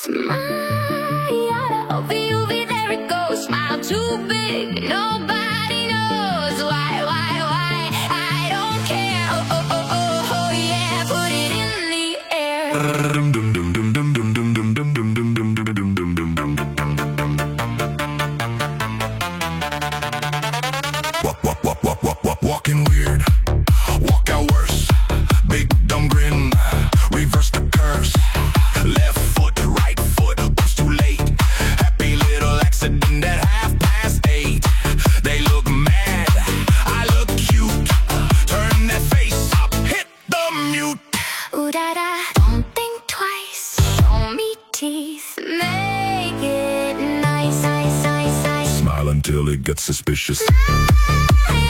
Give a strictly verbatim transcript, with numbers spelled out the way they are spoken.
Smile, over you, there it goes. Smile too big, nobody knows why, why, why. I don't care. Oh, oh, oh, oh, oh, yeah, put it in the air. Walk, walk, walk, walk, walk, walk, walking weird. Walk out worse. Big dumb grin. Reverse the curves. Left foot, right foot. Oops, too late. Happy little accident at half past eight. They look mad. I look cute. Turn that face up. Hit the mute. Ooh da da, don't think twice. Show me teeth. Make it nice, nice, nice, nice. Smile until it gets suspicious. Smile.